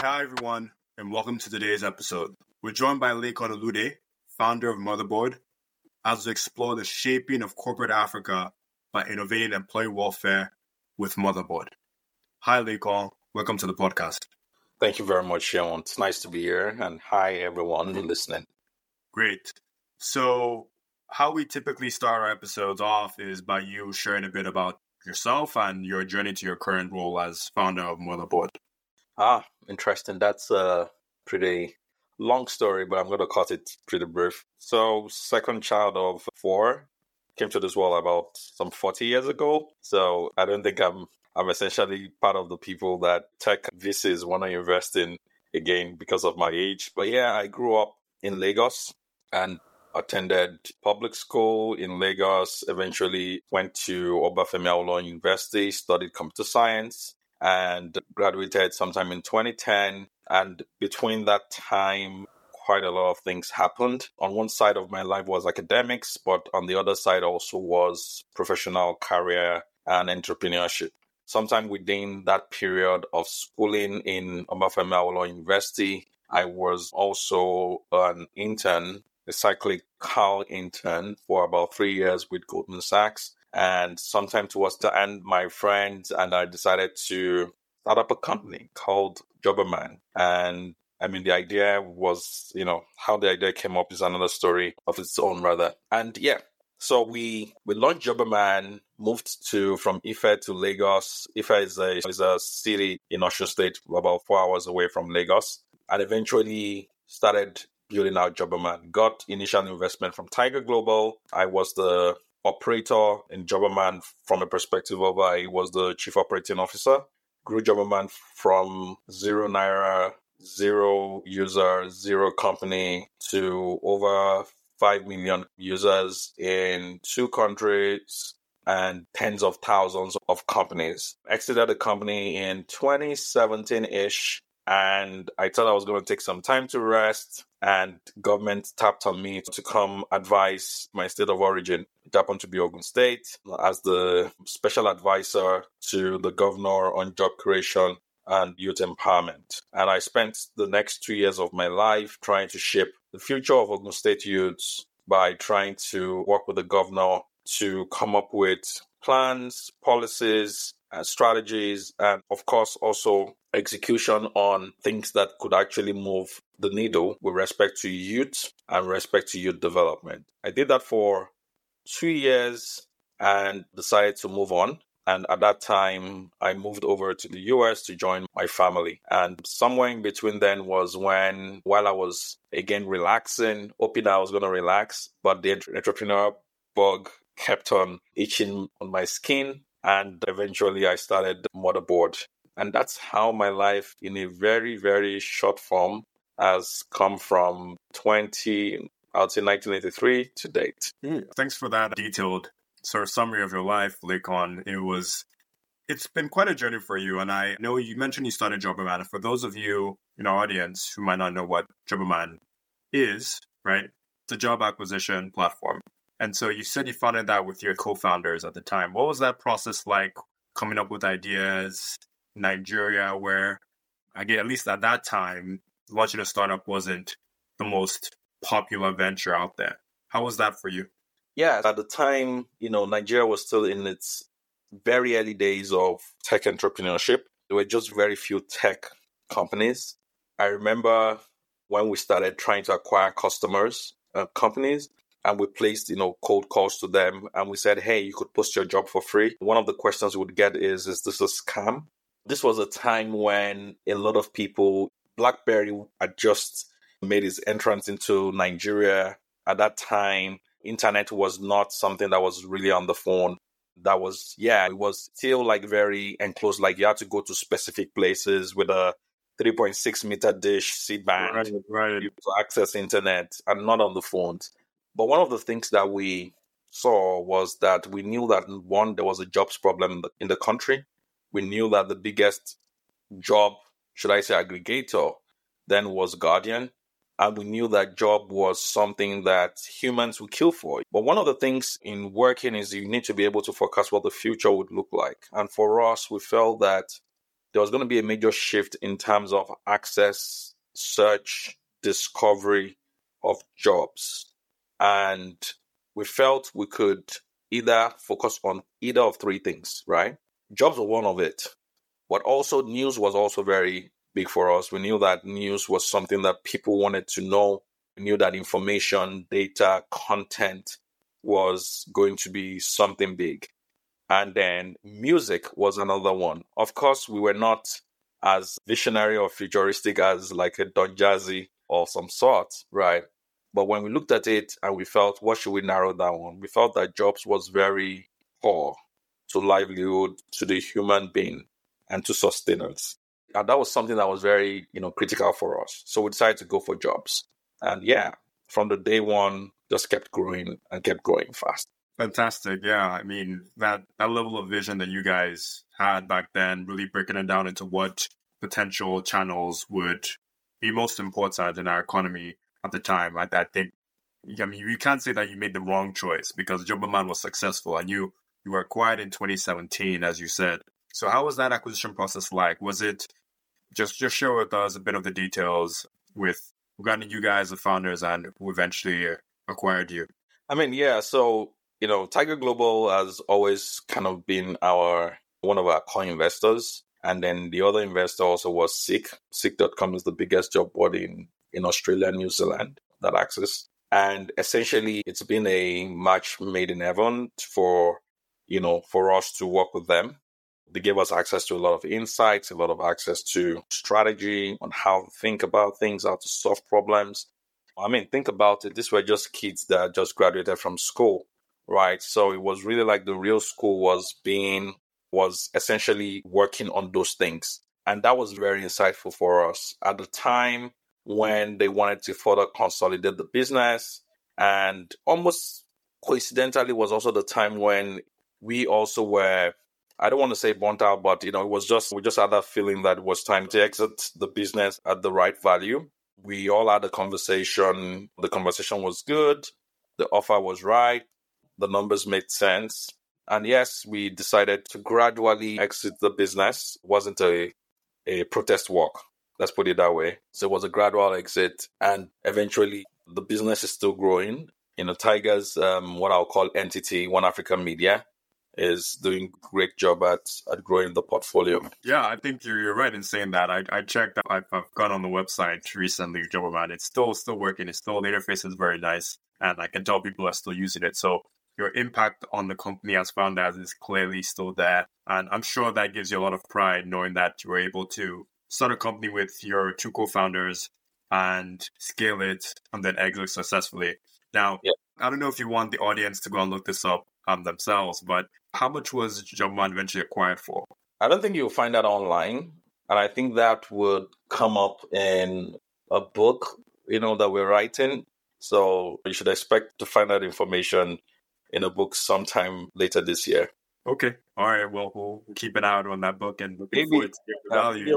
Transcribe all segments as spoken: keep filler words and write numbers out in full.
Hi, everyone, and welcome to today's episode. We're joined by Lekan Olude, founder of Motherboard, as we explore the shaping of corporate Africa by innovating employee welfare with Motherboard. Hi, Lekan. Welcome to the podcast. Thank you very much, Sean. It's nice to be here, and hi, everyone listening. Great. So, how we typically start our episodes off is by you sharing a bit about yourself and your journey to your current role as founder of Motherboard. Ah, interesting. That's a pretty long story, but I'm going to cut it pretty brief. So, second child of four, came to this world about some forty years ago. So, I don't think I'm I'm essentially part of the people that tech V Cs want to invest in again because of my age. But yeah, I grew up in Lagos and attended public school in Lagos, eventually went to Obafemi Awolowo University, studied computer science, and graduated sometime in twenty ten. And between that time, quite a lot of things happened. On one side of my life was academics, but on the other side also was professional career and entrepreneurship. Sometime within that period of schooling in Obafemi Awolowo University, I was also an intern, a cyclical intern for about three years with Goldman Sachs. And sometime towards the end, my friends and I decided to start up a company called Jobberman. And I mean, the idea was, you know, how the idea came up is another story of its own, rather. And yeah, so we we launched Jobberman, moved to from Ife to Lagos. Ife is a, is a city in Osun State, about four hours away from Lagos. And eventually started building out Jobberman. Got initial investment from Tiger Global. I was the operator in Jobberman from a perspective of I was the chief operating officer. Grew Jobberman from zero naira, zero user, zero company to over five million users in two countries and tens of thousands of companies. Exited the company in twenty seventeen-ish. And I thought I was going to take some time to rest, and government tapped on me to come advise my state of origin. It happened to be Ogun State as the special advisor to the governor on job creation and youth empowerment. And I spent the next two years of my life trying to shape the future of Ogun State youths by trying to work with the governor to come up with plans, policies, and strategies, and of course also execution on things that could actually move the needle with respect to youth and respect to youth development. I did that for two years and decided to move on. And at that time, I moved over to the U S to join my family. And somewhere in between then was when, while I was again relaxing, hoping I was going to relax, but the entrepreneur bug kept on itching on my skin. And eventually I started Motherboard. And that's how my life in a very, very short form has come from twenty, I would say nineteen eighty-three to date. Mm, thanks for that detailed sort of summary of your life, Lekan. It was, it's been quite a journey for you. And I know you mentioned you started Jobberman. For those of you in our audience who might not know what Jobberman is, right? It's a job acquisition platform. And so you said you founded that with your co-founders at the time. What was that process like, coming up with ideas? Nigeria, where I get at least at that time, launching a startup wasn't the most popular venture out there. How was that for you? Yeah, at the time, you know, Nigeria was still in its very early days of tech entrepreneurship. There were just very few tech companies. I remember when we started trying to acquire customers, uh, companies, and we placed, you know, cold calls to them. And we said, hey, you could post your job for free. One of the questions we would get is, is this a scam? This was a time when a lot of people, BlackBerry had just made its entrance into Nigeria. At that time, internet was not something that was really on the phone. That was, yeah, it was still like very enclosed. Like you had to go to specific places with a three point six meter dish, C-band, right, right. to access internet and not on the phones. But one of the things that we saw was that we knew that, one, there was a jobs problem in the country. We knew that the biggest job, should I say aggregator, then was Guardian. And we knew that job was something that humans would kill for. But one of the things in working is you need to be able to forecast what the future would look like. And for us, we felt that there was going to be a major shift in terms of access, search, discovery of jobs. And we felt we could either focus on either of three things, right? Jobs were one of it. But also news was also very big for us. We knew that news was something that people wanted to know. We knew that information, data, content was going to be something big. And then music was another one. Of course, we were not as visionary or futuristic as like a Don Jazzy or some sort, right? But when we looked at it and we felt, what should we narrow down on? We felt that jobs was very core to livelihood, to the human being, and to sustenance. And that was something that was very, you know, critical for us. So we decided to go for jobs. And yeah, from the day one, just kept growing and kept growing fast. Fantastic. Yeah. I mean, that, that level of vision that you guys had back then, really breaking it down into what potential channels would be most important in our economy at the time. I, I think, I mean, you can't say that you made the wrong choice because Jobberman was successful and you, you were acquired in twenty seventeen, as you said. So how was that acquisition process like? Was it just, just share with us a bit of the details with regarding you guys, the founders, and who eventually acquired you? I mean, yeah. So, you know, Tiger Global has always kind of been our one of our core investors. And then the other investor also was Seek. Seek dot com is the biggest job board in, in Australia and New Zealand that access. And essentially, it's been a match made in heaven for, you know, for us to work with them. They gave us access to a lot of insights, a lot of access to strategy on how to think about things, how to solve problems. I mean, think about it. These were just kids that just graduated from school, right? So it was really like the real school was being, was essentially working on those things. And that was very insightful for us at the time when they wanted to further consolidate the business. And almost coincidentally was also the time when we also were, I don't want to say burnt out, but, you know, it was just, we just had that feeling that it was time to exit the business at the right value. We all had a conversation. The conversation was good. The offer was right. The numbers made sense. And yes, we decided to gradually exit the business. It wasn't a, a protest walk. Let's put it that way. So it was a gradual exit. And eventually the business is still growing. You know, Tiger's, um, what I'll call entity, One Africa Media, is doing a great job at, at growing the portfolio. Yeah, I think you're, you're right in saying that. I, I checked, I've, I've gone on the website recently, Jobberman. It's still still working. It's still, the interface is very nice. And I can tell people are still using it. So your impact on the company as founders is clearly still there. And I'm sure that gives you a lot of pride knowing that you were able to start a company with your two co-founders and scale it and then exit successfully. Now, yeah. I don't know if you want the audience to go and look this up um, themselves, but how much was Jobberman eventually acquired for? I don't think you'll find that online. And I think that would come up in a book, you know, that we're writing. So you should expect to find that information in a book sometime later this year. Okay. All right. Well, we'll keep an eye out on that book and looking forward to the value.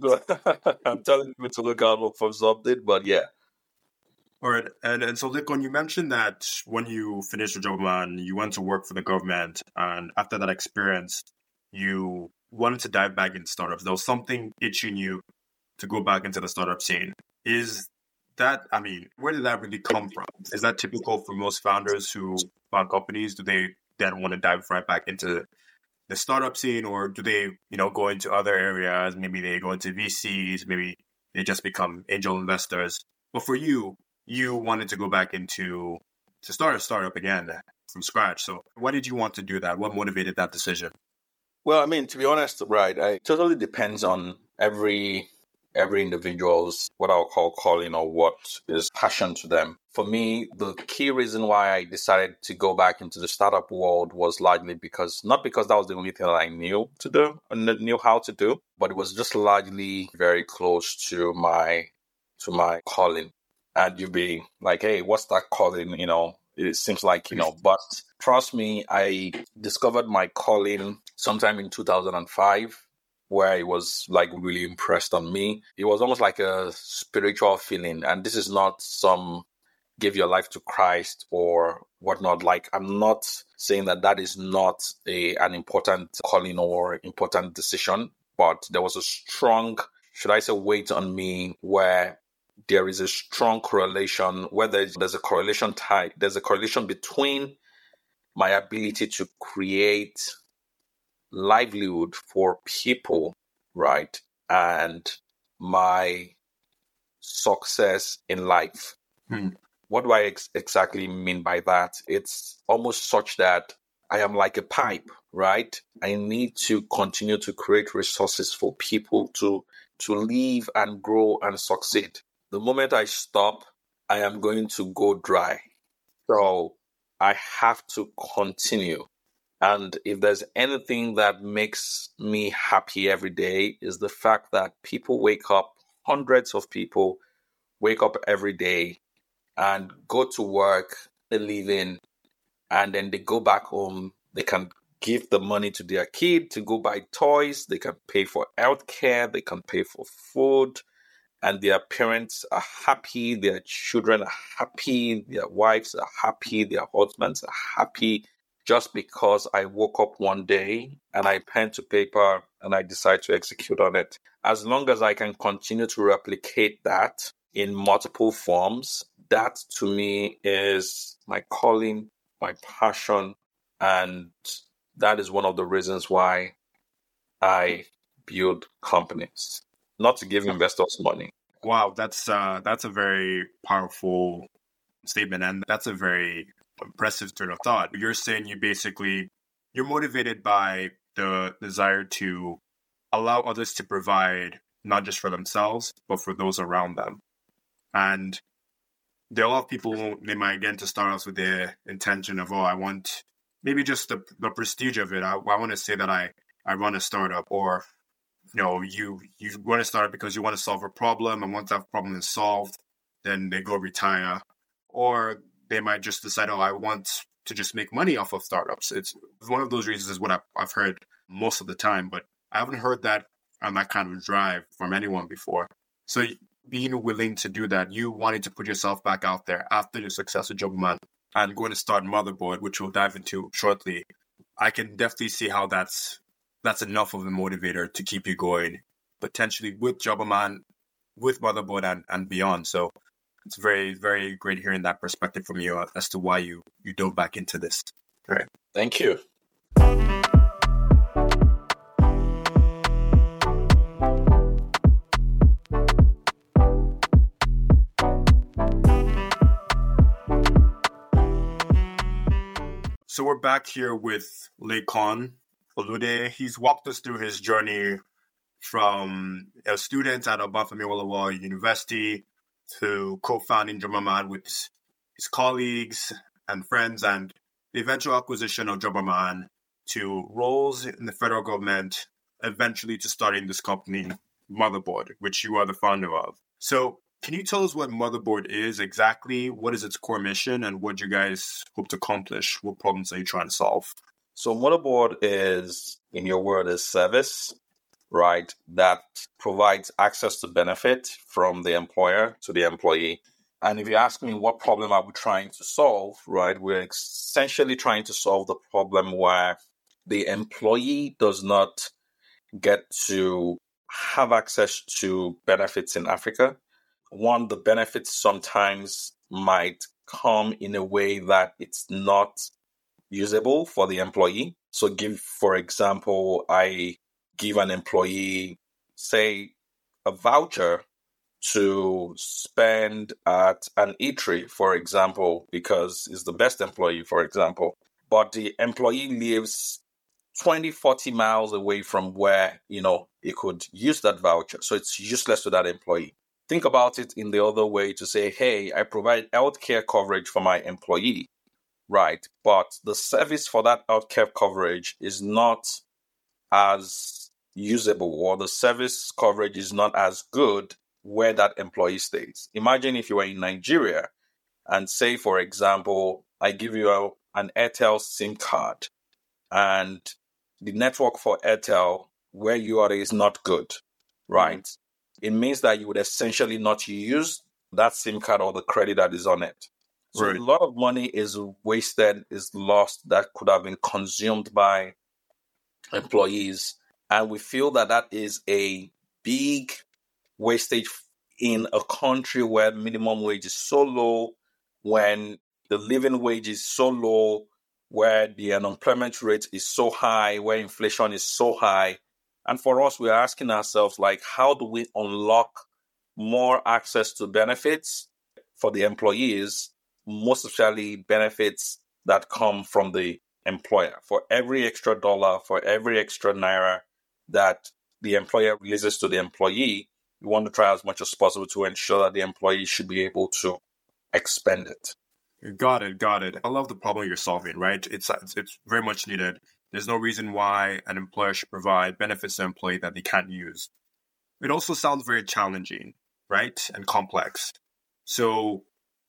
I'm telling you to look out for some update, but yeah. All right. And, and so, Likon, you mentioned that when you finished your Jobberman, you went to work for the government. And after that experience, you wanted to dive back into startups. There was something itching you to go back into the startup scene. Is that, I mean, where did that really come from? Is that typical for most founders who found companies? Do they then want to dive right back into the startup scene, or do they, you know, go into other areas? Maybe they go into V Cs, maybe they just become angel investors. But for you, you wanted to go back into, to start a startup again from scratch. So why did you want to do that? What motivated that decision? Well, I mean, to be honest, right, it totally depends on every every individual's, what I'll call calling, or what is passion to them. For me, the key reason why I decided to go back into the startup world was largely because, not because that was the only thing that I knew to do, knew how to do, but it was just largely very close to my, to my calling. And you'd be like, hey, what's that calling? You know, it seems like, you know, but trust me, I discovered my calling sometime in two thousand five. Where it was like really impressed on me. It was almost like a spiritual feeling. And this is not some give your life to Christ or whatnot. Like, I'm not saying that that is not a an important calling or important decision, but there was a strong, should I say, weight on me where there is a strong correlation, where there's, there's a correlation tie, there's a correlation between my ability to create livelihood for people, right, and my success in life. Hmm. What do I ex- exactly mean by that? It's almost such that I am like a pipe, right? I need to continue to create resources for people to to live and grow and succeed. The moment I stop, I am going to go dry. So I have to continue. And if there's anything that makes me happy every day is the fact that people wake up, hundreds of people wake up every day and go to work, they live in, and then they go back home. They can give the money to their kid to go buy toys. They can pay for healthcare. They can pay for food. And their parents are happy. Their children are happy. Their wives are happy. Their husbands are happy. Just because I woke up one day and I pen to paper and I decide to execute on it. As long as I can continue to replicate that in multiple forms, that to me is my calling, my passion, and that is one of the reasons why I build companies, not to give investors money. Wow, that's uh, that's a very powerful statement, and that's a very impressive turn of thought. You're saying you basically you're motivated by the desire to allow others to provide not just for themselves but for those around them. And there are a lot of people, they might get into startups with the intention of, oh, I want maybe just the, the prestige of it. I, I want to say that I, I run a startup, or you know, you you run a startup because you want to solve a problem, and once that problem is solved, then they go retire. Or they might just decide, oh, I want to just make money off of startups. It's one of those reasons is what I've, I've heard most of the time, but I haven't heard that on that kind of drive from anyone before. So being willing to do that, you wanting to put yourself back out there after your success with Jobaman and going to start Motherboard, which we'll dive into shortly, I can definitely see how that's that's enough of a motivator to keep you going, potentially with Jobaman, with Motherboard, and, and beyond. So it's very, very great hearing that perspective from you as to why you, you dove back into this. All right. Thank you. So we're back here with Lekan Olude. He's walked us through his journey from a student at Obafemi Awolowo University to co-founding Jobaman with his, his colleagues and friends, and the eventual acquisition of Jobaman, to roles in the federal government, eventually to starting this company, Motherboard, which you are the founder of. So can you tell us what Motherboard is exactly? What is its core mission, and what do you guys hope to accomplish? What problems are you trying to solve? So Motherboard is, in your word, a service, right, that provides access to benefit from the employer to the employee. And if you ask me what problem are we trying to solve, right, we're essentially trying to solve the problem where the employee does not get to have access to benefits in Africa. One, the benefits sometimes might come in a way that it's not usable for the employee. So give, for example, I give an employee, say, a voucher to spend at an eatery, for example, because it's the best employee, for example. But the employee lives twenty, forty miles away from where, you know, he could use that voucher. So it's useless to that employee. Think about it in the other way to say, hey, I provide healthcare coverage for my employee, right? But the service for that healthcare coverage is not as usable, or the service coverage is not as good where that employee stays. Imagine if you were in Nigeria and say, for example, I give you a, an Airtel SIM card, and the network for Airtel where you are is not good, right? Mm-hmm. It means that you would essentially not use that SIM card or the credit that is on it. So right. A lot of money is wasted, is lost, that could have been consumed by employees. And we feel that that is a big wastage in a country where minimum wage is so low, when the living wage is so low, where the unemployment rate is so high, where inflation is so high. And for us, we're asking ourselves, like, how do we unlock more access to benefits for the employees, most especially benefits that come from the employer? For every extra dollar, for every extra naira that the employer releases to the employee, we want to try as much as possible to ensure that the employee should be able to expend it. Got it, got it. I love the problem you're solving, right? It's it's, it's very much needed. There's no reason why an employer should provide benefits to an employee that they can't use. It also sounds very challenging, right? And complex. So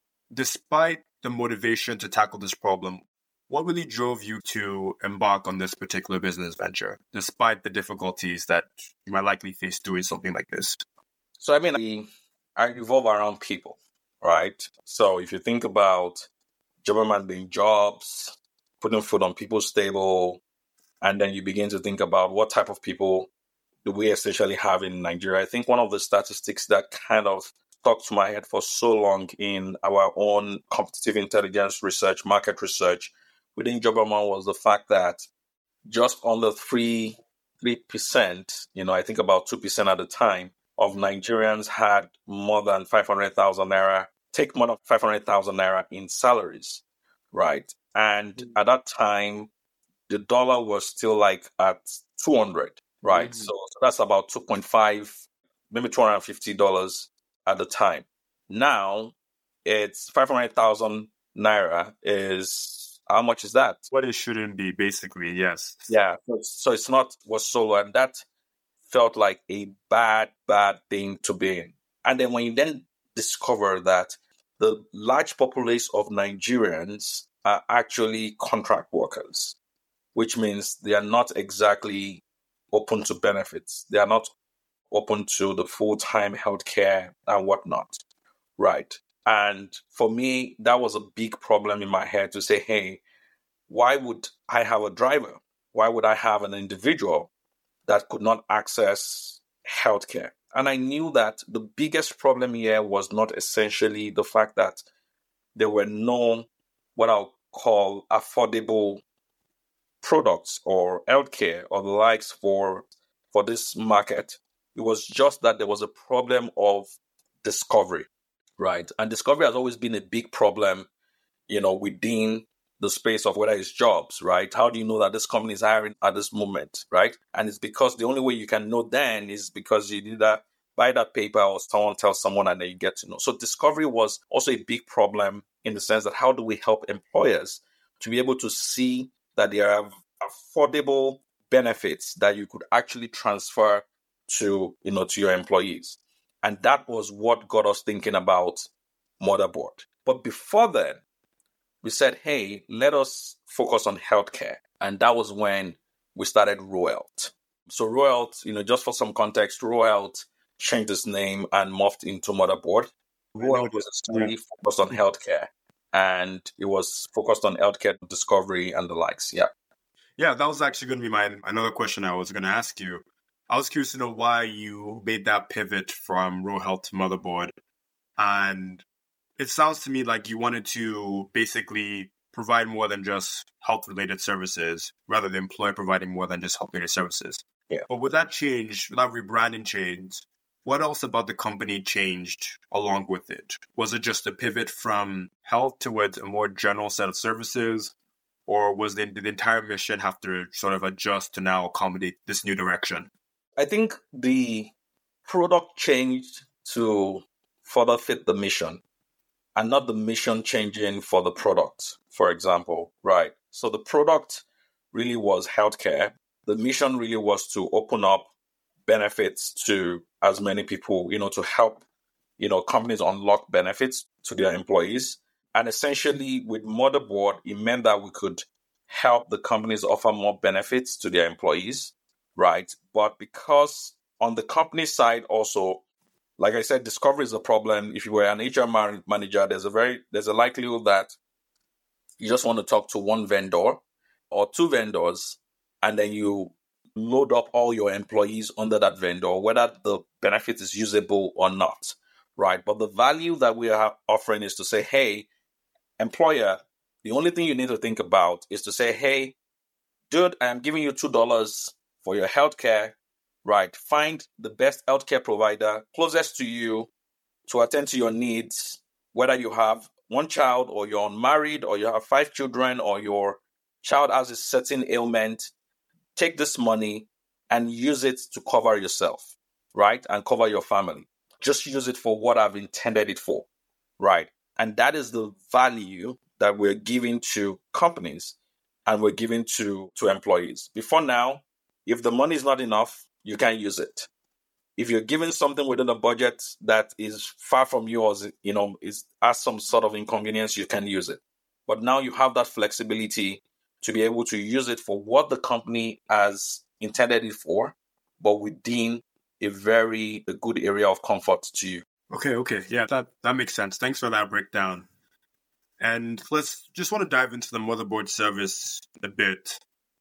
despite the motivation to tackle this problem, what really drove you to embark on this particular business venture, despite the difficulties that you might likely face doing something like this? So, I mean, I, I revolve around people, right? So if you think about government being jobs, putting food on people's table, and then you begin to think about what type of people do we essentially have in Nigeria. I think one of the statistics that kind of stuck to my head for so long in our own competitive intelligence research, market research within Jobberman was the fact that just under three, three percent, you know, I think about two percent at the time, of Nigerians had more than five hundred thousand naira, take more than five hundred thousand naira in salaries, right? And mm-hmm. at that time, the dollar was still like at two hundred, right? Mm-hmm. So, so that's about two point five, maybe two hundred fifty dollars at the time. Now, it's five hundred thousand naira is, how much is that? What it shouldn't be, basically, yes. Yeah, so it's not was so low, and that felt like a bad, bad thing to be in. And then when you then discover that the large populace of Nigerians are actually contract workers, which means they are not exactly open to benefits. They are not open to the full-time healthcare and whatnot, right? And for me, that was a big problem in my head to say, hey, why would I have a driver? Why would I have an individual that could not access healthcare? And I knew that the biggest problem here was not essentially the fact that there were no, what I'll call, affordable products or healthcare or the likes for, for this market. It was just that there was a problem of discovery, right? And discovery has always been a big problem, you know, within the space of whether it's jobs, right? How do you know that this company is hiring at this moment, right? And it's because the only way you can know then is because you either buy that paper or someone tells someone and then you get to know. So discovery was also a big problem in the sense that how do we help employers to be able to see that there are affordable benefits that you could actually transfer to, you know, to your employees. And that was what got us thinking about Motherboard. But before then, we said, hey, let us focus on healthcare. And that was when we started Roelt. So Roelt, you know, just for some context, Roelt changed its name and morphed into Motherboard. Roelt was really focused on healthcare. And it was focused on healthcare discovery and the likes. Yeah. Yeah, that was actually going to be my another question I was going to ask you. I was curious to know why you made that pivot from Roelt to Motherboard. And it sounds to me like you wanted to basically provide more than just health-related services, rather than employer providing more than just health-related services. Yeah. But with that change, with that rebranding change, what else about the company changed along with it? Was it just a pivot from health towards a more general set of services? Or was the, the entire mission have to sort of adjust to now accommodate this new direction? I think the product changed to further fit the mission and not the mission changing for the product, for example, right? So the product really was healthcare. The mission really was to open up benefits to as many people, you know, to help, you know, companies unlock benefits to their employees. And essentially with Motherboard, it meant that we could help the companies offer more benefits to their employees, right? But because on the company side also, like I said, discovery is a problem. If you were an H R manager, there's a very there's a likelihood that you just want to talk to one vendor or two vendors, and then you load up all your employees under that vendor, whether the benefit is usable or not, right? But the value that we are offering is to say, hey, employer, the only thing you need to think about is to say, hey, dude, I am giving you two dollars for your healthcare, right? Find the best healthcare provider closest to you to attend to your needs, whether you have one child or you're unmarried or you have five children or your child has a certain ailment. Take this money and use it to cover yourself, right? And cover your family. Just use it for what I've intended it for, right? And that is the value that we're giving to companies and we're giving to, to employees. Before now, if the money is not enough, you can't use it. If you're given something within a budget that is far from you or, you know, is has some sort of inconvenience, you can use it. But now you have that flexibility to be able to use it for what the company has intended it for, but within a very a good area of comfort to you. Okay, okay. Yeah, that, that makes sense. Thanks for that breakdown. And let's just want to dive into the motherboard service a bit.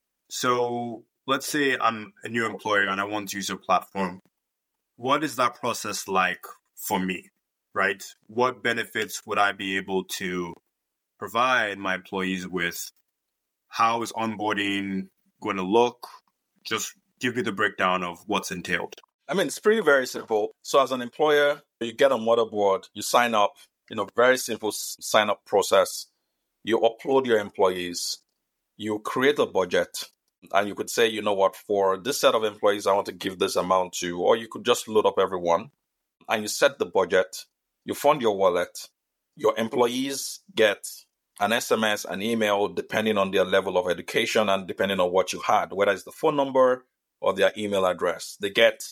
So let's say I'm a new employer and I want to use your platform. What is that process like for me, right? What benefits would I be able to provide my employees with? How is onboarding going to look? Just give me the breakdown of what's entailed. I mean, it's pretty very simple. So as an employer, you get on Motherboard, you sign up, you know, very simple sign up process. You upload your employees, you create a budget, and you could say, you know what, for this set of employees, I want to give this amount to, or you could just load up everyone and you set the budget, you fund your wallet, your employees get an S M S, an email, depending on their level of education and depending on what you had, whether it's the phone number or their email address. They get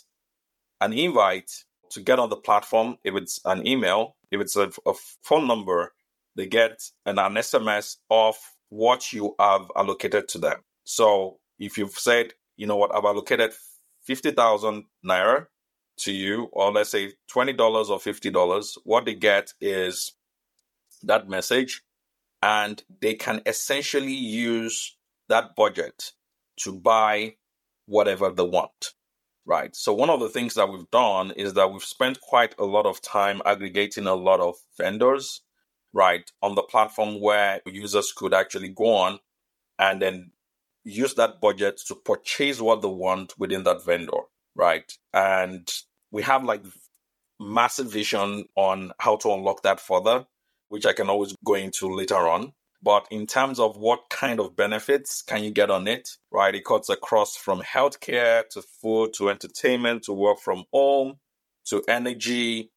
an invite to get on the platform if it's an email. If it's a, a phone number, they get an, an S M S of what you have allocated to them. So if you've said, you know what, I've allocated fifty thousand naira to you, or let's say twenty dollars or fifty dollars, what they get is that message, and they can essentially use that budget to buy whatever they want, right? So one of the things that we've done is that we've spent quite a lot of time aggregating a lot of vendors, right, on the platform where users could actually go on and then use that budget to purchase what they want within that vendor, right? And we have like massive vision on how to unlock that further, which I can always go into later on. But in terms of what kind of benefits can you get on it, right? It cuts across from healthcare to food to entertainment to work from home to energy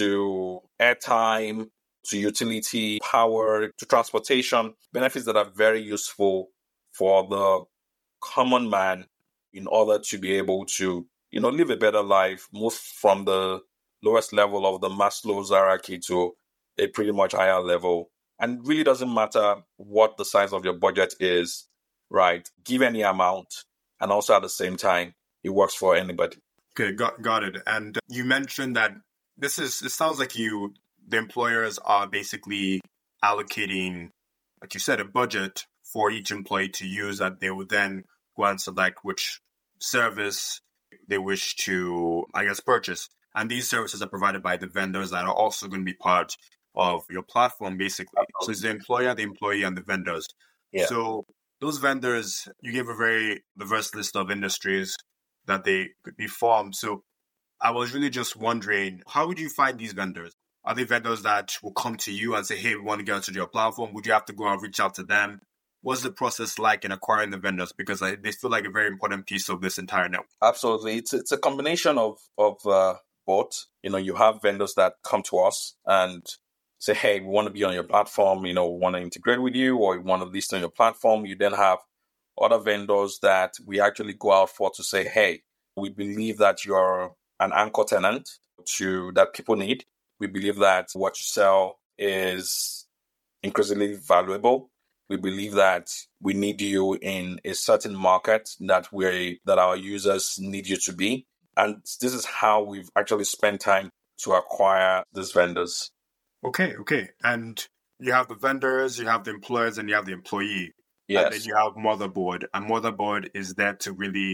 to airtime to utility power to transportation, benefits that are very useful for the common man in order to be able to, you know, live a better life, move from the lowest level of the Maslow's hierarchy to a pretty much higher level. And it really doesn't matter what the size of your budget is, right? Give any amount. And also at the same time, it works for anybody. Okay, got, got it. And you mentioned that this is, it sounds like you, the employers are basically allocating, like you said, a budget for each employee to use that they would then go and select which service they wish to, I guess, purchase. And these services are provided by the vendors that are also going to be part of your platform, basically. So it's the employer, the employee, and the vendors. Yeah. So those vendors, you gave a very diverse list of industries that they could be formed. So I was really just wondering, how would you find these vendors? Are they vendors that will come to you and say, hey, we want to get onto your platform? Would you have to go and reach out to them? What's the process like in acquiring the vendors? Because I, they feel like a very important piece of this entire network. Absolutely. It's it's a combination of, of uh, both. You know, you have vendors that come to us and say, hey, we want to be on your platform, you know, we want to integrate with you, or we want to list on your platform. You then have other vendors that we actually go out for to say, hey, we believe that you're an anchor tenant to that people need. We believe that what you sell is increasingly valuable. We believe that we need you in a certain market that we that our users need you to be. And this is how we've actually spent time to acquire these vendors. Okay, okay. And you have the vendors, you have the employers, and you have the employee. Yes. And then you have Motherboard. And Motherboard is there to really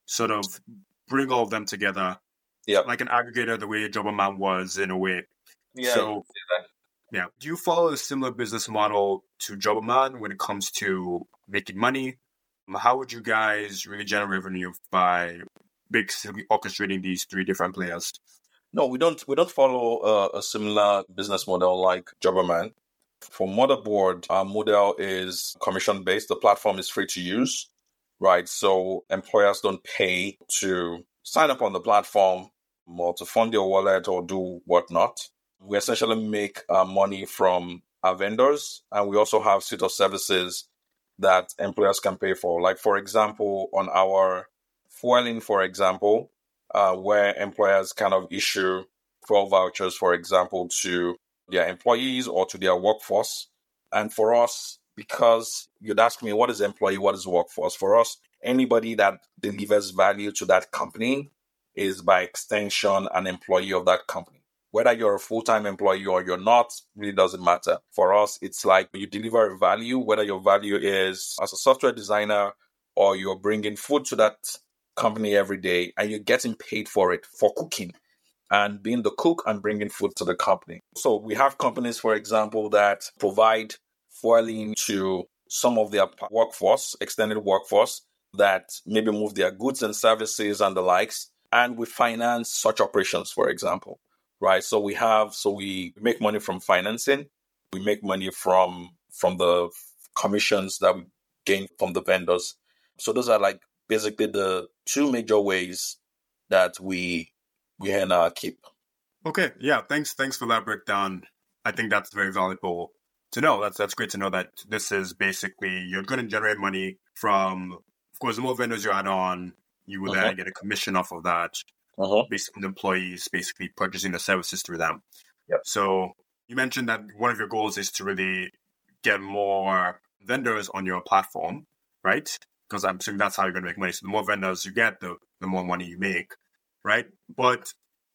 sort of bring all of them together, Yeah. like an aggregator, the way Jobberman was in a way. Yeah. So, yeah. Do you follow a similar business model to Jobberman when it comes to making money? How would you guys really generate revenue by basically orchestrating these three different players? No, we don't. We don't follow uh, a similar business model like Jobberman. For Motherboard, our model is commission based. The platform is free to use, right? So employers don't pay to sign up on the platform or to fund your wallet or do whatnot. We essentially make our money from our vendors, and we also have suite of services that employers can pay for. Like, for example, on our fueling, for example, uh, where employers kind of issue fuel vouchers, for example, to their employees or to their workforce. And for us, because you'd ask me, what is employee, what is workforce? For us, anybody that delivers value to that company is by extension an employee of that company. Whether you're a full-time employee or you're not, really doesn't matter. For us, it's like you deliver value, whether your value is as a software designer or you're bringing food to that company every day and you're getting paid for it, for cooking and being the cook and bringing food to the company. So we have companies, for example, that provide fueling to some of their workforce, extended workforce, that maybe move their goods and services and the likes. And we finance such operations, for example. Right. So we have, so we make money from financing. We make money from, from the commissions that we gain from the vendors. So those are like basically the two major ways that we, we earn our keep. Okay. Yeah. Thanks. Thanks for that breakdown. I think that's very valuable to know. That's, that's great to know that this is basically, you're going to generate money from, of course, the more vendors you add on, you will uh-huh. then get a commission off of that. Uh-huh. Based on the employees basically purchasing the services through them. Yep. So you mentioned that one of your goals is to really get more vendors on your platform, right? Because I'm assuming that's how you're going to make money. So the more vendors you get, the, the more money you make, right? But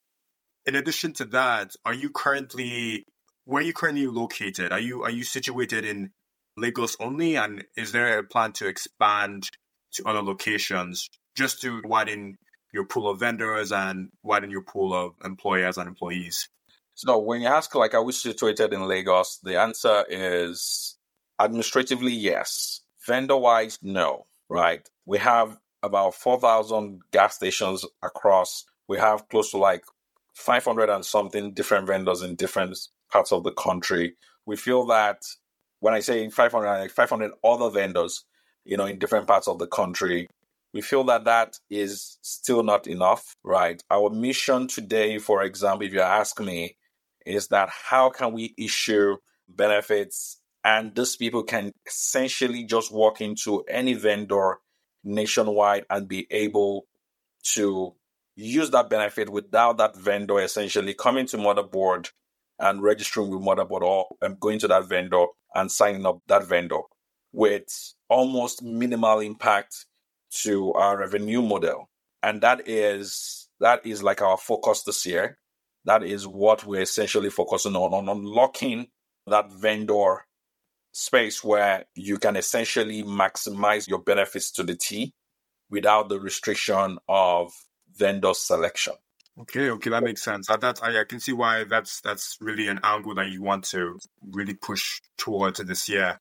in addition to that, are you currently, where are you currently located? Are you are you situated in Lagos only? And is there a plan to expand to other locations just to widen your pool of vendors and widen your pool of employers and employees? So when you ask, like, are we situated in Lagos? The answer is administratively, yes. Vendor-wise, no, right? We have about four thousand gas stations across. We have close to like five hundred and something different vendors in different parts of the country. We feel that when I say five hundred, like five hundred other vendors, you know, in different parts of the country, we feel that that is still not enough, right? Our mission today, for example, if you ask me, is that how can we issue benefits and these people can essentially just walk into any vendor nationwide and be able to use that benefit without that vendor essentially coming to Motherboard and registering with Motherboard or going to that vendor and signing up that vendor with almost minimal impact to our revenue model. And that is that is like our focus this year. That is what we're essentially focusing on, on unlocking that vendor space where you can essentially maximize your benefits to the T without the restriction of vendor selection. Okay, okay, that makes sense. That, that I, I can see why that's that's really an angle that you want to really push towards this year.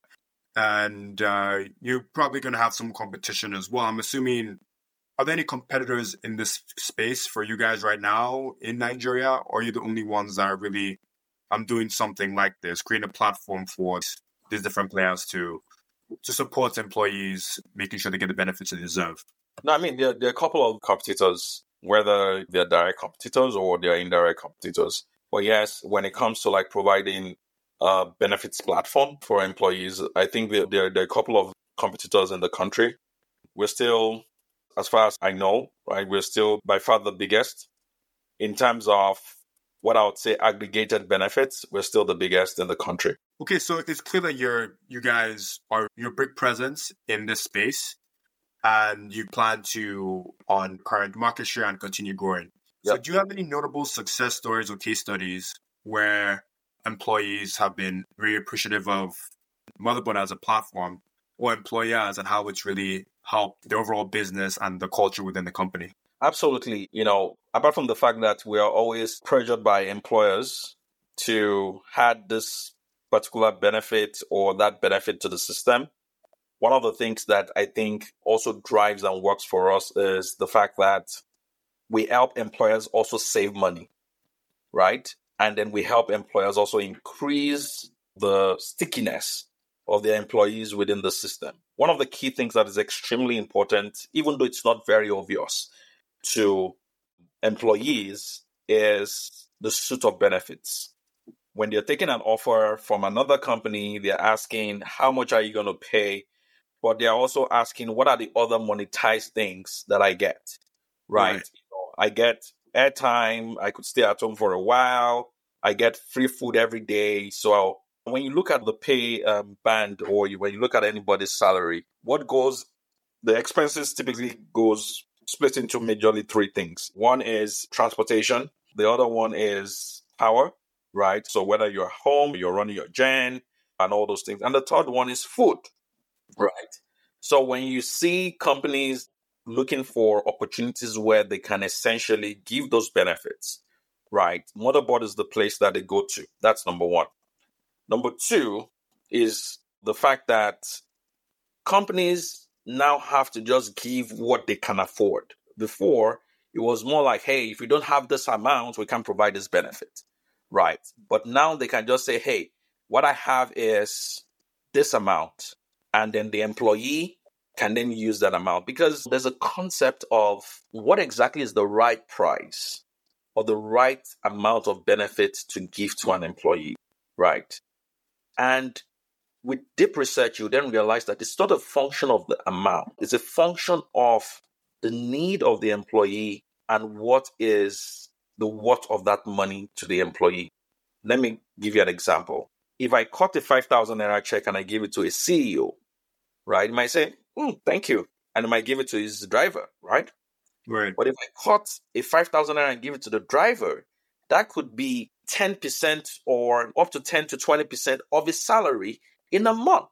And uh, you're probably going to have some competition as well. I'm assuming, are there any competitors in this space for you guys right now in Nigeria? Or are you the only ones that are really, I'm doing something like this, creating a platform for these different players to to support employees, making sure they get the benefits they deserve? No, I mean, there, there are a couple of competitors, whether they're direct competitors or they're indirect competitors. But yes, when it comes to like providing a benefits platform for employees, I think there, there, there are a couple of competitors in the country. We're still, as far as I know, right, we're still by far the biggest. In terms of what I would say aggregated benefits, we're still the biggest in the country. Okay, so it's clear that you're, you guys are your big presence in this space, and you plan to on current market share and continue growing. Yep. So do you have any notable success stories or case studies where employees have been very appreciative of Motherboard as a platform or employers and how it's really helped the overall business and the culture within the company? Absolutely. You know, apart from the fact that we are always pressured by employers to add this particular benefit or that benefit to the system, one of the things that I think also drives and works for us is the fact that we help employers also save money, right? And then we help employers also increase the stickiness of their employees within the system. One of the key things that is extremely important, even though it's not very obvious to employees, is the suite of benefits. When they're taking an offer from another company, they're asking, how much are you going to pay? But they're also asking, what are the other monetized things that I get, right? Right. You know, I get airtime. I could stay at home for a while. I get free food every day. So when you look at the pay um, band, or you, when you look at anybody's salary, what goes, the expenses typically goes split into majorly three things. One is transportation. The other one is power, right? So whether you're home, you're running your gen and all those things. And the third one is food. Right. So when you see companies looking for opportunities where they can essentially give those benefits, right, Motherboard is the place that they go to. That's number one. Number two is the fact that companies now have to just give what they can afford. Before, it was more like, hey, if you don't have this amount, we can provide this benefit, right? But now they can just say, hey, what I have is this amount. And then the employee can then use that amount, because there's a concept of what exactly is the right price or the right amount of benefit to give to an employee, right? And with deep research, you then realize that it's not a function of the amount. It's a function of the need of the employee and what is the worth of that money to the employee. Let me give you an example. If I cut a five thousand naira check and I give it to a C E O, right, he might say, mm, thank you. And I might give it to his driver, right? Right. But if I cut a five thousand naira and give it to the driver, that could be ten percent or up to ten to twenty percent of his salary in a month,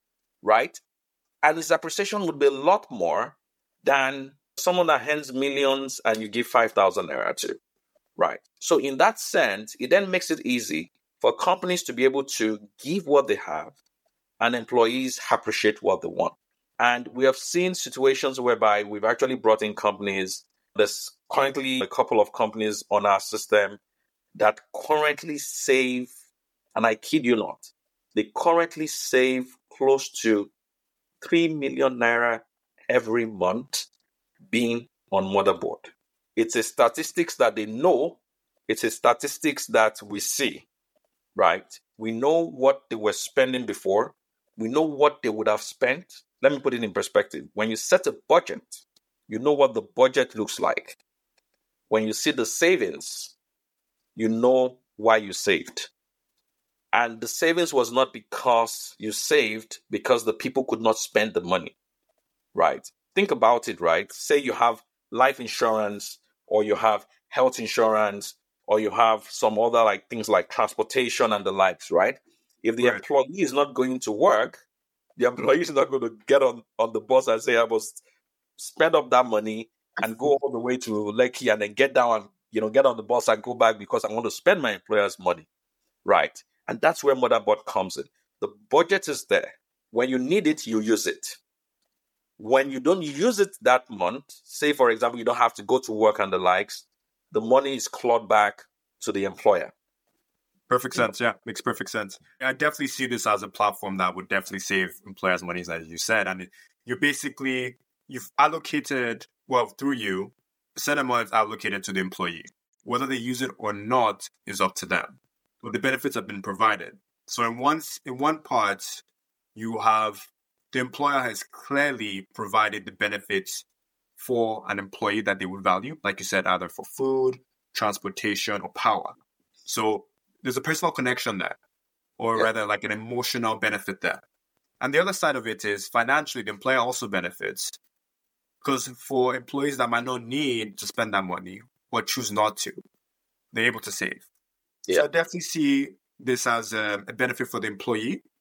right? And his appreciation would be a lot more than someone that hands millions and you give five thousand naira to, right? So in that sense, it then makes it easy for companies to be able to give what they have and employees appreciate what they want. And we have seen situations whereby we've actually brought in companies. There's currently a couple of companies on our system that currently save, and I kid you not, they currently save close to three million naira every month being on Motherboard. It's a statistics that they know. It's a statistics that we see, right? We know what they were spending before. We know what they would have spent. Let me put it in perspective. When you set a budget, you know what the budget looks like. When you see the savings, you know why you saved. And the savings was not because you saved, because the people could not spend the money, right? Think about it, right? Say you have life insurance, or you have health insurance, or you have some other like things like transportation and the likes, right? If the Right. employee is not going to work, the employee is not going to get on, on the bus and say, I must spend up that money and go all the way to Lekki and then get down and, you know, get on the bus and go back because I want to spend my employer's money, right? And that's where Motherboard comes in. The budget is there. When you need it, you use it. When you don't use it that month, say, for example, you don't have to go to work and the likes, the money is clawed back to the employer. Perfect sense. Yeah, makes perfect sense. I definitely see this as a platform that would definitely save employers money, as you said. And you're basically, you've allocated, well, through you, a set amount is allocated to the employee. Whether they use it or not is up to them. But the benefits have been provided. So in one, in one part, you have the employer has clearly provided the benefits for an employee that they would value, like you said, either for food, transportation, or power. So there's a personal connection there, or Yeah. rather like an emotional benefit there. And the other side of it is financially, the employer also benefits, because for employees that might not need to spend that money or choose not to, they're able to save. Yeah. So I definitely see this as a, a benefit for the employee,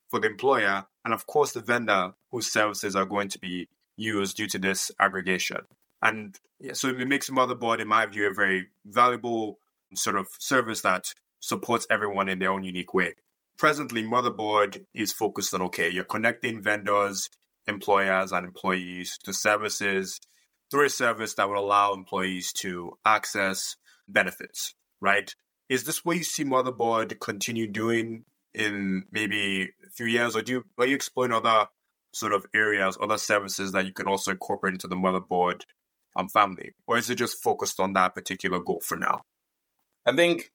for the employer, and of course the vendor whose services are going to be used due to this aggregation. And yeah, so it makes Motherboard, in my view, a very valuable sort of service that supports everyone in their own unique way. Presently, Motherboard is focused on, okay, you're connecting vendors, employers, and employees to services through a service that will allow employees to access benefits, right? Is this what you see Motherboard continue doing in maybe a few years, or do you, are you exploring other sort of areas, other services that you can also incorporate into the Motherboard um, family? Or is it just focused on that particular goal for now? I think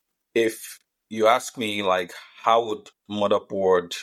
if you ask me, like, how would Motherboard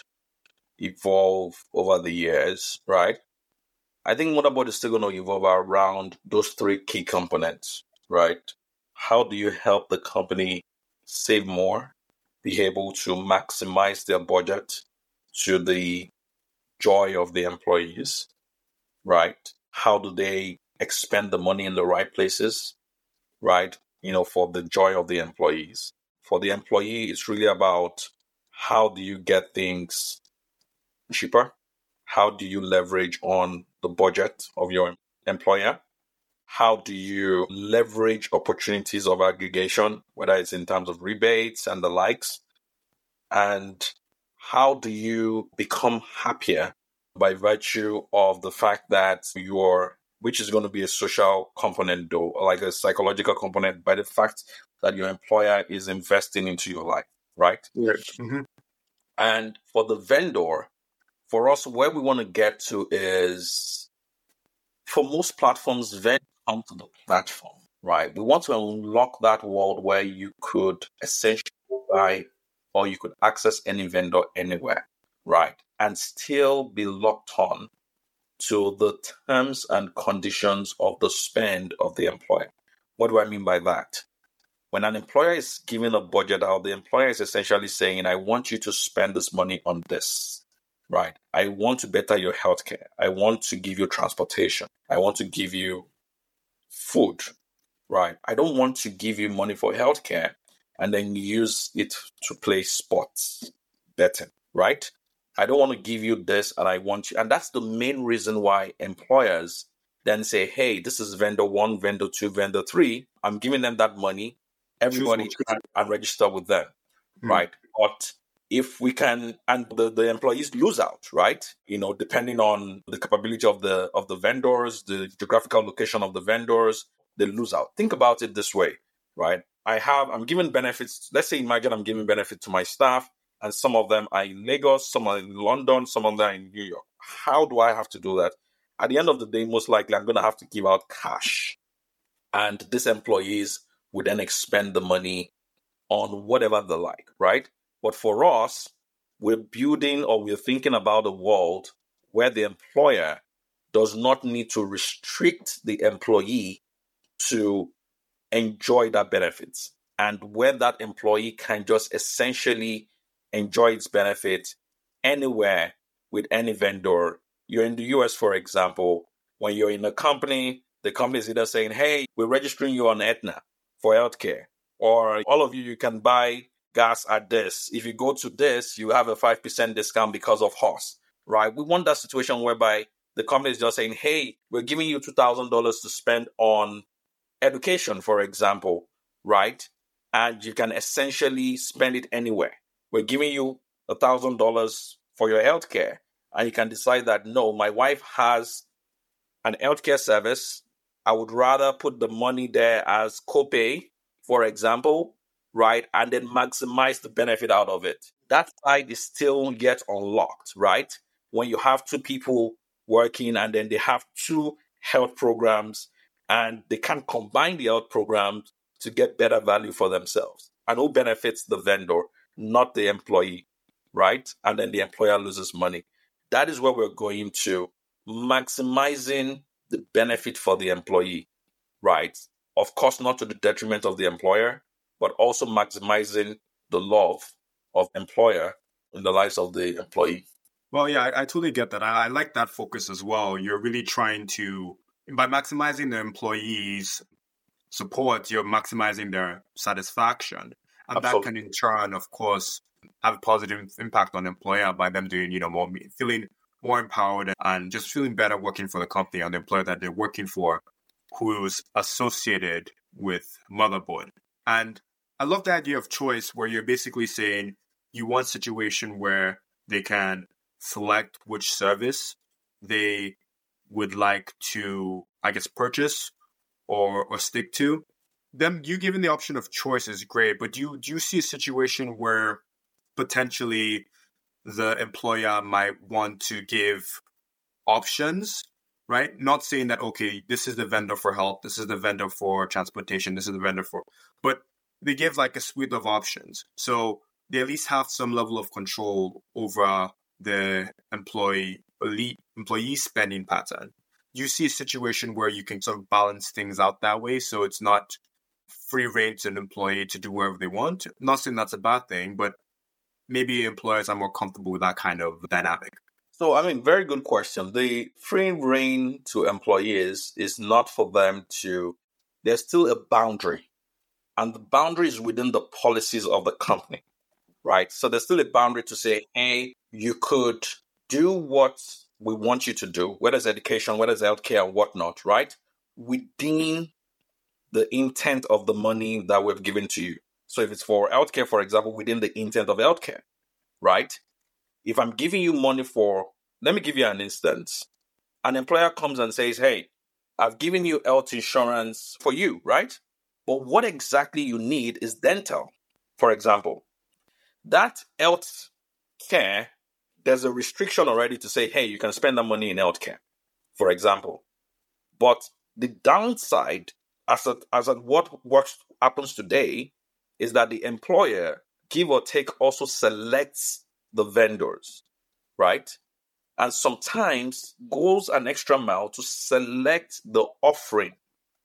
evolve over the years, right? I think Motherboard is still going to evolve around those three key components, right? How do you help the company save more, be able to maximize their budget to the joy of the employees, right? How do they expend the money in the right places, right? You know, for the joy of the employees. For the employee, it's really about how do you get things cheaper? How do you leverage on the budget of your employer? How do you leverage opportunities of aggregation, whether it's in terms of rebates and the likes? And how do you become happier by virtue of the fact that you're, which is going to be a social component though, or like a psychological component, by the fact that your employer is investing into your life, right? Yeah. Mm-hmm. And for the vendor, for us, where we want to get to is, for most platforms, vendors come to the platform, right? We want to unlock that world where you could essentially buy or you could access any vendor anywhere, right? And still be locked on to the terms and conditions of the spend of the employer. What do I mean by that? When an employer is giving a budget out, the employer is essentially saying, I want you to spend this money on this, right? I want to better your healthcare. I want to give you transportation. I want to give you food, right? I don't want to give you money for healthcare and then use it to play sports betting, right? I don't want to give you this and I want you. And that's the main reason why employers then say, hey, this is vendor one, vendor two, vendor three. I'm giving them that money. Everybody can and register with them, mm. right? But if we can, and the, the employees lose out, right? You know, depending on the capability of the of the vendors, the geographical location of the vendors, they lose out. Think about it this way, right? I have, I'm giving benefits. Let's say, imagine I'm giving benefit to my staff, and some of them are in Lagos, some are in London, some of them are in New York. How do I have to do that? At the end of the day, most likely I'm going to have to give out cash. And these employees would then expend the money on whatever they like, right? But for us, we're building or we're thinking about a world where the employer does not need to restrict the employee to enjoy that benefits, and where that employee can just essentially enjoy its benefit anywhere with any vendor. You're in the U S, for example, when you're in a company, the company is either saying, hey, we're registering you on Aetna for healthcare, or all of you, you can buy gas at this. If you go to this, you have a five percent discount because of horse, right? We want that situation whereby the company is just saying, hey, we're giving you two thousand dollars to spend on education, for example, right? And you can essentially spend it anywhere. We're giving you one thousand dollars for your healthcare, and you can decide that, no, my wife has an healthcare service. I would rather put the money there as copay, for example, right? And then maximize the benefit out of it. That side is still yet unlocked, right? When you have two people working and then they have two health programs and they can combine the health programs to get better value for themselves. And who benefits? The vendor, not the employee, right? And then the employer loses money. That is where we're going to, maximizing the benefit for the employee, right? Of course, not to the detriment of the employer, but also maximizing the love of employer in the lives of the employee. Well, yeah, I, I totally get that. I, I like that focus as well. You're really trying to, by maximizing the employees' support, you're maximizing their satisfaction. And Absolutely. That can in turn, of course, have a positive impact on the employer by them doing, you know, more, feeling more empowered and just feeling better working for the company and the employer that they're working for who's associated with Motherboard. And I love the idea of choice where you're basically saying you want a situation where they can select which service they would like to, I guess, purchase or or stick to. Them you giving the option of choice is great, but do you do you see a situation where potentially the employer might want to give options, right? Not saying that, okay, this is the vendor for health, this is the vendor for transportation, this is the vendor for, but they give like a suite of options. So they at least have some level of control over the employee elite employee spending pattern. Do you see a situation where you can sort of balance things out that way so it's not free reign to an employee to do whatever they want? Not saying that's a bad thing, but maybe employers are more comfortable with that kind of dynamic. So, I mean, very good question. The free reign to employees is not for them to, there's still a boundary. And the boundary is within the policies of the company, right? So there's still a boundary to say, hey, you could do what we want you to do, whether it's education, whether it's healthcare, and whatnot, right? Within the intent of the money that we've given to you. So if it's for healthcare, for example, within the intent of healthcare, right? If I'm giving you money for, let me give you an instance. An employer comes and says, hey, I've given you health insurance for you, right? But what exactly you need is dental, for example. That health care, there's a restriction already to say, hey, you can spend that money in healthcare, for example. But the downside, as at, as at what works happens today, is that the employer, give or take, also selects the vendors, right? And sometimes goes an extra mile to select the offering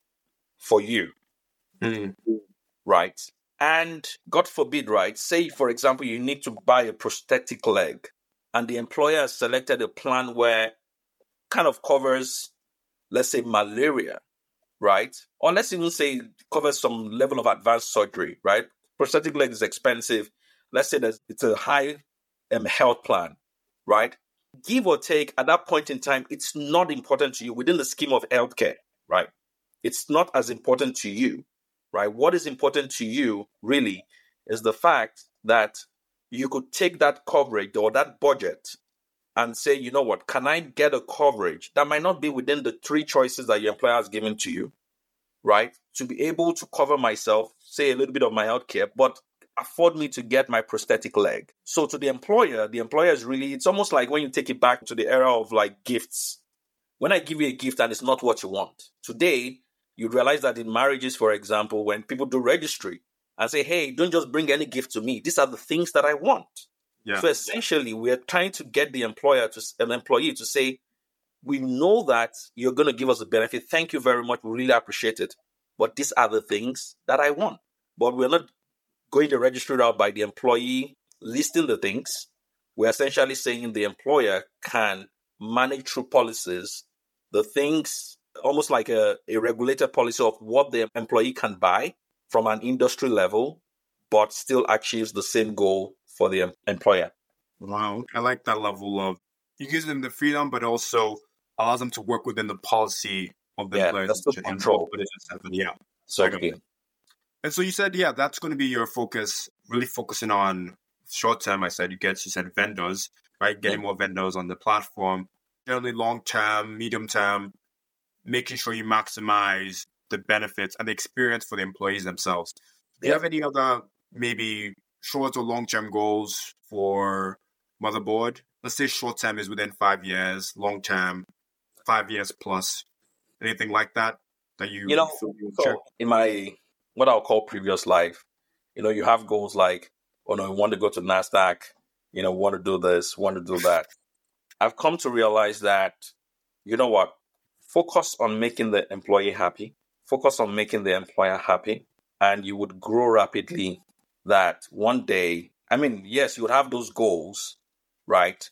for you, mm. right? And God forbid, right? Say, for example, you need to buy a prosthetic leg, and the employer has selected a plan where kind of covers, let's say, malaria, right? Or let's even say covers some level of advanced surgery, right? Prosthetic leg is expensive. Let's say that it's a high um, health plan, right? Give or take, at that point in time, it's not important to you within the scheme of healthcare, right? It's not as important to you, right? What is important to you, really, is the fact that you could take that coverage or that budget and say, you know what, can I get a coverage that might not be within the three choices that your employer has given to you, right? To be able to cover myself, say a little bit of my healthcare, but afford me to get my prosthetic leg. So to the employer, the employer is really, it's almost like when you take it back to the era of like gifts. When I give you a gift and it's not what you want. Today, you realize that in marriages, for example, when people do registry and say, hey, don't just bring any gift to me. These are the things that I want. Yeah. So essentially, we're trying to get the employer to an employee to say, we know that you're going to give us a benefit. Thank you very much. We really appreciate it. But these are the things that I want. But we're not going the registry route by the employee listing the things. We're essentially saying the employer can manage through policies the things, almost like a, a regulated policy of what the employee can buy from an industry level, but still achieves the same goal for the employer. Wow. I like that level of, you gives them the freedom, but also allows them to work within the policy of the Yeah, employer. that's the control. Yeah. So, okay. And so you said, yeah, that's going to be your focus, really focusing on short term. I said, you get, you said vendors, right? Getting Yeah. more vendors on the platform. Generally long term, medium term, making sure you maximize the benefits and the experience for the employees themselves. Do Yeah. you have any other maybe short or long term goals for Motherboard? Let's say short term is within five years, long term, five years plus. Anything like that that you, You know, feel you so share? in my, what I'll call previous life, you know, you have goals like, oh no, you want to go to NASDAQ, you know, want to do this, want to do that. I've come to realize that, you know what, focus on making the employee happy, focus on making the employer happy, and you would grow rapidly that one day, I mean, yes, you would have those goals, right?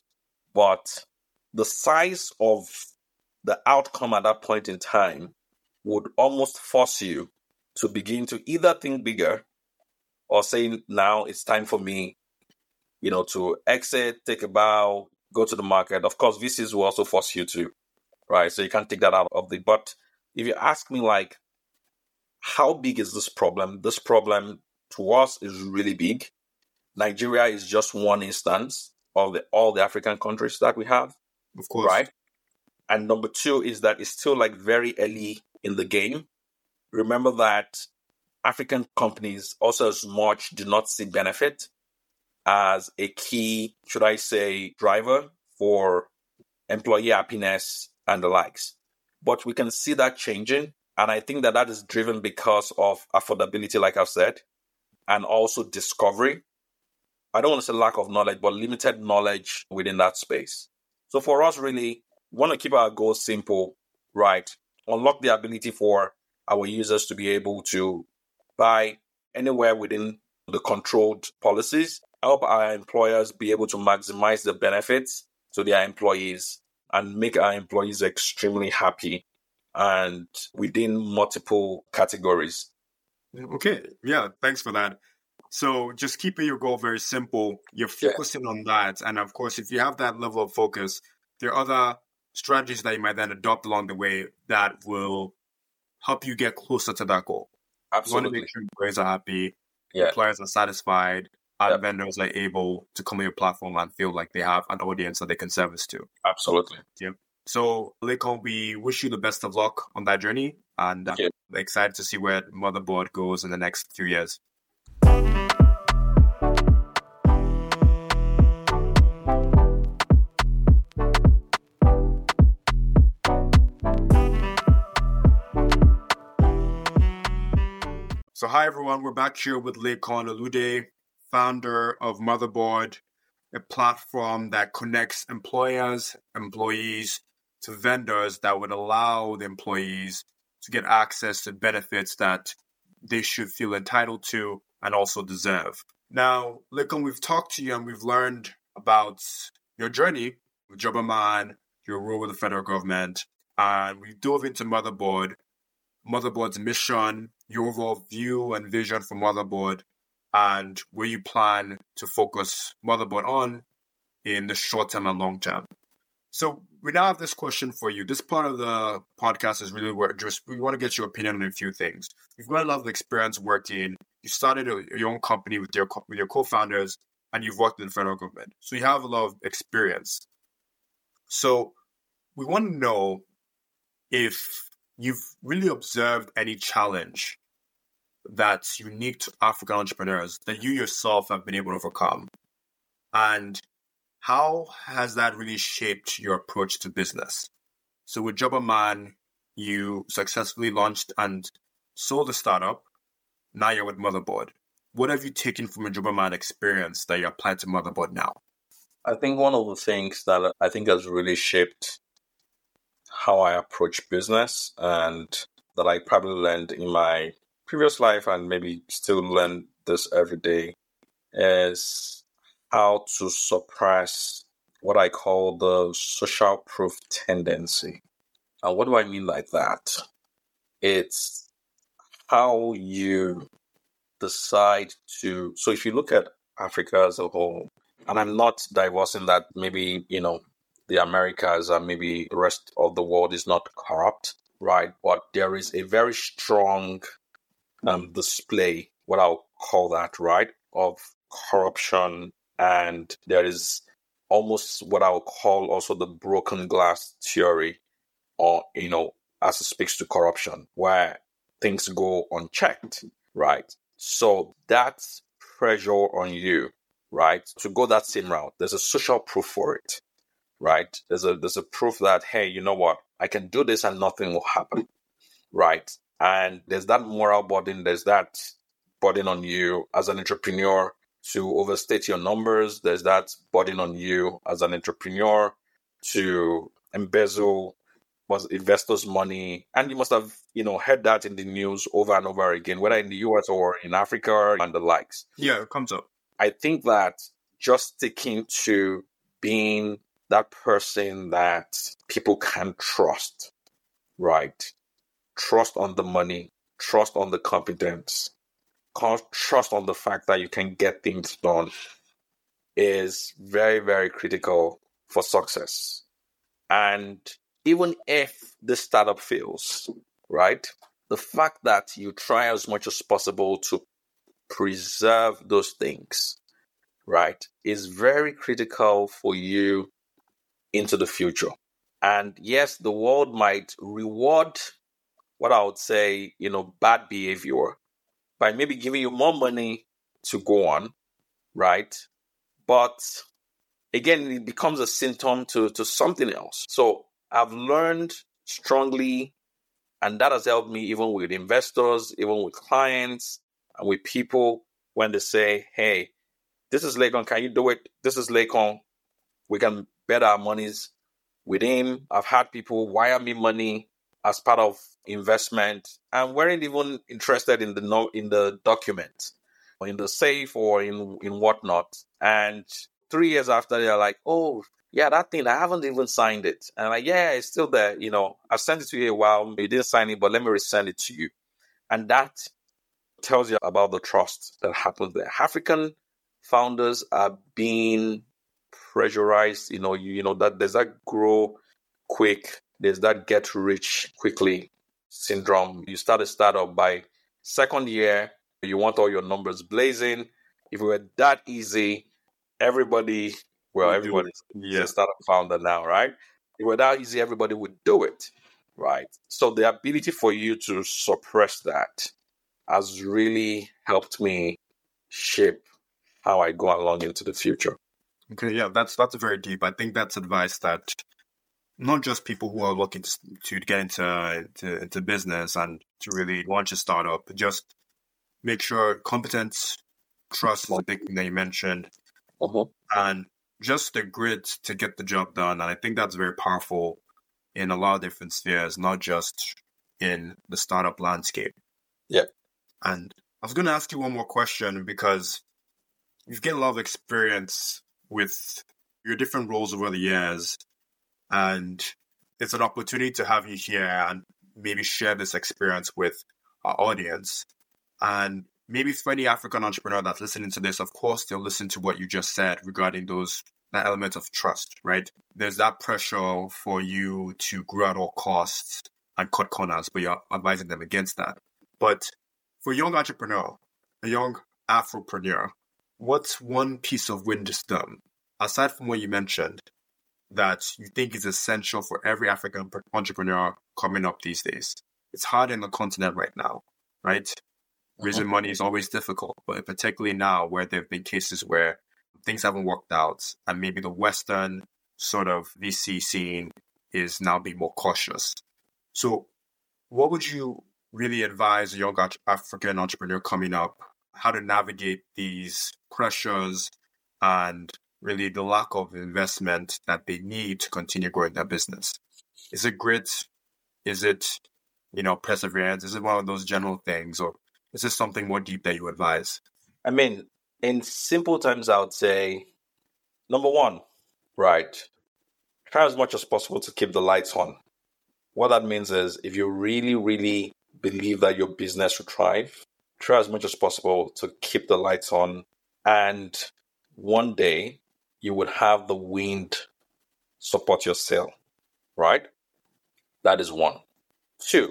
But the size of the outcome at that point in time would almost force you to begin to either think bigger or say, now it's time for me, you know, to exit, take a bow, go to the market. Of course, V Cs will also force you to, right? So you can't take that out of the, but if you ask me, like, how big is this problem? This problem to us is really big. Nigeria is just one instance of the, all the African countries that we have. Of course. Right? And number two is that it's still like very early in the game. Remember that African companies also as much do not see benefit as a key, should I say, driver for employee happiness and the likes. But we can see that changing. And I think that that is driven because of affordability, like I've said, and also discovery. I don't want to say lack of knowledge, but limited knowledge within that space. So for us, really, we want to keep our goals simple, right? Unlock the ability for our users to be able to buy anywhere within the controlled policies, help our employers be able to maximize the benefits to their employees, and make our employees extremely happy and within multiple categories. Okay, yeah, thanks for that. So just keeping your goal very simple, you're focusing yeah. on that. And of course, if you have that level of focus, there are other strategies that you might then adopt along the way that will help you get closer to that goal. Absolutely. You want to make sure employees are happy, yeah. employers are satisfied, and yeah. vendors are able to come on your platform and feel like they have an audience that they can service to. Absolutely. Yeah. So, Lekon, we wish you the best of luck on that journey, and uh, excited to see where Motherboard goes in the next few years. So, hi everyone, we're back here with Lekon Olude, founder of Motherboard, a platform that connects employers, employees to vendors that would allow the employees to get access to benefits that they should feel entitled to and also deserve. Now, Lekon, we've talked to you and we've learned about your journey with Jobberman, your role with the federal government, and we dove into Motherboard, Motherboard's mission, your overall view and vision for Motherboard, and where you plan to focus Motherboard on in the short term and long term. So we now have this question for you. This part of the podcast is really where just we want to get your opinion on a few things. You've got a lot of experience working. You started a, your own company with your with your co-founders, and you've worked in the federal government. So you have a lot of experience. So we want to know if you've really observed any challenge that's unique to African entrepreneurs that you yourself have been able to overcome, and how has that really shaped your approach to business? So with Jobberman, you successfully launched and sold a startup. Now you're with Motherboard. What have you taken from a Jobberman experience that you apply to Motherboard now? I think one of the things that I think has really shaped how I approach business, and that I probably learned in my previous life and maybe still learn this every day, is how to suppress what I call the social proof tendency. And what do I mean by that? It's how you decide to, so if you look at Africa as a whole, and I'm not divorcing that maybe, you know, the Americas and maybe the rest of the world is not corrupt, right? But there is a very strong um, display, what I'll call that, right, of corruption. And there is almost what I would call also the broken glass theory, or, you know, as it speaks to corruption, where things go unchecked, right? So that's pressure on you, right, to go that same route. There's a social proof for it, right? There's a there's a proof that, hey, you know what, I can do this and nothing will happen, right? And there's that moral burden, there's that burden on you as an entrepreneur to overstate your numbers. There's that burden on you as an entrepreneur to embezzle investors' money. And you must have, you know, heard that in the news over and over again, whether in the U S or in Africa and the likes. Yeah, it comes up. I think that just sticking to being that person that people can trust, right? Trust on the money, trust on the competence, trust on the fact that you can get things done, is very, very critical for success. And even if the startup fails, right, the fact that you try as much as possible to preserve those things, right, is very critical for you into the future. And yes, the world might reward what I would say, you know, bad behavior by maybe giving you more money to go on, right? But again, it becomes a symptom to, to something else. So I've learned strongly, and that has helped me even with investors, even with clients, and with people when they say, hey, this is Lakon, can you do it? This is Lakon. We can bet our monies with him. I've had people wire me money as part of investment and weren't even interested in the no, in the document or in the safe or in, in whatnot. And three years after, they're like, oh, yeah, that thing, I haven't even signed it. And I'm like, yeah, it's still there. You know, I've sent it to you a while. You didn't sign it, but let me resend it to you. And that tells you about the trust that happens there. African founders are being pressurized, you know, you, you know, that there's that grow quick, there's that get rich quickly syndrome. You start a startup by second year, you want all your numbers blazing. If it were that easy, everybody, well, We do everybody's it. is Yeah. a startup founder now, right? If it were that easy, everybody would do it, right? So the ability for you to suppress that has really helped me shape how I go along into the future. Okay, yeah, that's that's very deep. I think that's advice that not just people who are looking to, to get into, into into business and to really launch a startup, but just make sure competence, trust is a big thing that you mentioned, Uh-huh. and just the grit to get the job done. And I think that's very powerful in a lot of different spheres, not just in the startup landscape. Yeah. And I was going to ask you one more question because you've gained a lot of experience with your different roles over the years, and it's an opportunity to have you here and maybe share this experience with our audience. And maybe for any African entrepreneur that's listening to this, of course, they'll listen to what you just said regarding those that element of trust, right? There's that pressure for you to grow at all costs and cut corners, but you're advising them against that. But for a young entrepreneur, a young Afropreneur, what's one piece of wisdom, aside from what you mentioned, that you think is essential for every African entrepreneur coming up these days? It's hard in the continent right now, right? Raising money is always difficult, but particularly now where there have been cases where things haven't worked out and maybe the Western sort of V C scene is now being more cautious. So what would you really advise a young African entrepreneur coming up, how to navigate these pressures and really the lack of investment that they need to continue growing their business? Is it grit? Is it, you know, perseverance? Is it one of those general things? Or is this something more deep that you advise? I mean, in simple terms, I would say, number one, right, try as much as possible to keep the lights on. What that means is if you really, really believe that your business will thrive, try as much as possible to keep the lights on. And one day you would have the wind support your sail, right? That is one. Two,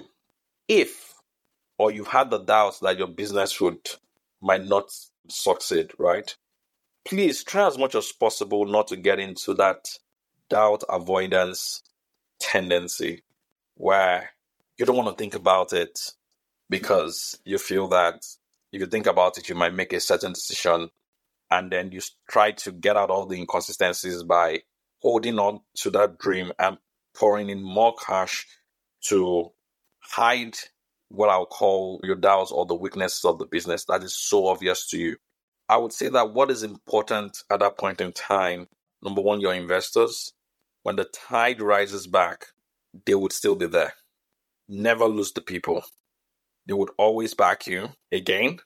if or you've had the doubts that your business would might not succeed, right? Please try as much as possible not to get into that doubt avoidance tendency where you don't want to think about it because you feel that if you think about it, you might make a certain decision, and then you try to get out all the inconsistencies by holding on to that dream and pouring in more cash to hide what I'll call your doubts or the weaknesses of the business that is so obvious to you. I would say that what is important at that point in time, number one, your investors, when the tide rises back, they would still be there. Never lose the people. They would always back you. Again,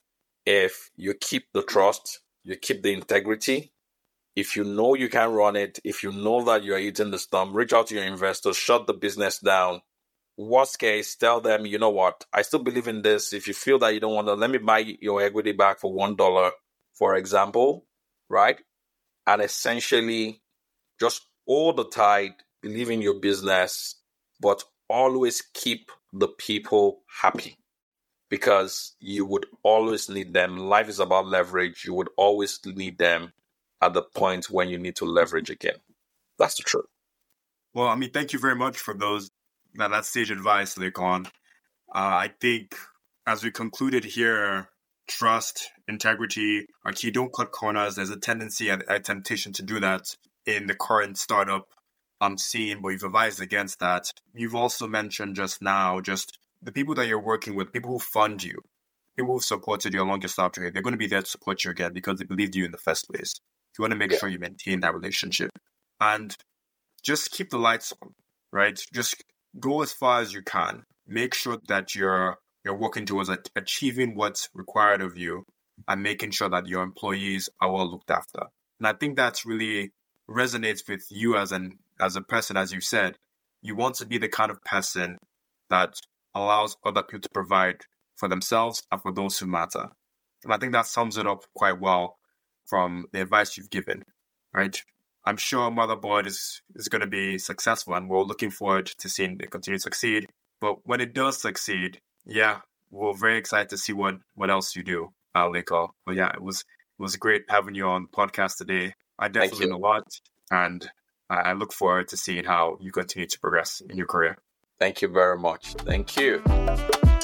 if you keep the trust, you keep the integrity, if you know you can run it, if you know that you're eating the storm, reach out to your investors, shut the business down. Worst case, tell them, you know what, I still believe in this. If you feel that you don't want to, let me buy your equity back for one dollar, for example, right? and essentially just hold the tide, believe in your business, but always keep the people happy, because you would always need them. Life is about leverage. You would always need them at the point when you need to leverage again. That's the truth. Well, I mean, thank you very much for those that, that sage advice, Lekon. Uh, I think as we concluded here, trust, integrity are key. Don't cut corners. There's a tendency, a, a temptation to do that in the current startup I'm seeing, but you've advised against that. You've also mentioned just now, just the people that you're working with, people who fund you, people who supported you along your startup journey, they're going to be there to support you again because they believed you in the first place. You want to make yeah. sure you maintain that relationship. And just keep the lights on, right? Just go as far as you can. Make sure that you're you're working towards achieving what's required of you and making sure that your employees are well looked after. And I think that's really resonates with you as an as a person, as you said. You want to be the kind of person that allows other people to provide for themselves and for those who matter. And I think that sums it up quite well from the advice you've given, right? I'm sure Motherboard is, is going to be successful, and we're looking forward to seeing it continue to succeed. But when it does succeed, yeah, we're very excited to see what, what else you do, uh, Leko. But yeah, it was it was great having you on the podcast today. I definitely learned a lot, and I, I look forward to seeing how you continue to progress in your career. Thank you very much. Thank you.